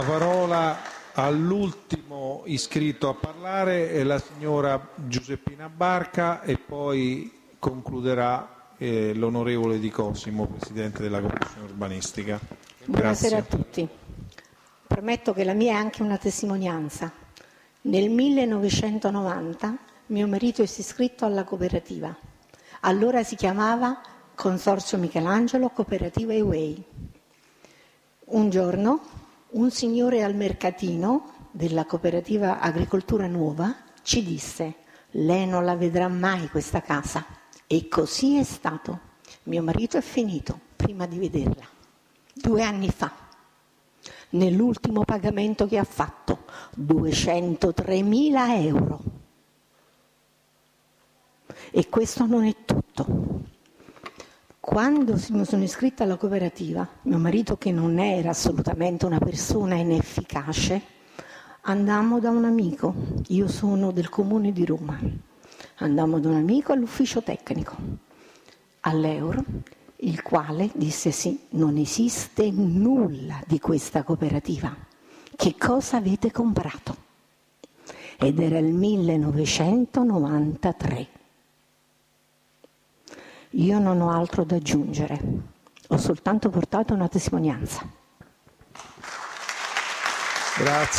La parola all'ultimo iscritto a parlare è la signora Giuseppina Barca e poi concluderà l'onorevole Di Cosimo, Presidente della Commissione Urbanistica. Buonasera Grazie. a tutti. Prometto che la mia è anche una testimonianza. Nel 1990 mio marito si è iscritto alla cooperativa. Allora si chiamava Consorzio Michelangelo Cooperativa Eway. Un giorno un signore al mercatino della cooperativa Agricoltura Nuova ci disse: lei non la vedrà mai questa casa. E così è stato. Mio marito è finito prima di vederla. 2 anni fa, nell'ultimo pagamento che ha fatto, 203.000 euro. E questo non è tutto. Quando mi sono iscritta alla cooperativa, mio marito, che non era assolutamente una persona inefficace, andammo da un amico, io sono del comune di Roma, andammo da un amico all'ufficio tecnico, all'Euro, il quale disse: sì, non esiste nulla di questa cooperativa, che cosa avete comprato? Ed era il 1993. Io non ho altro da aggiungere, ho soltanto portato una testimonianza. Grazie.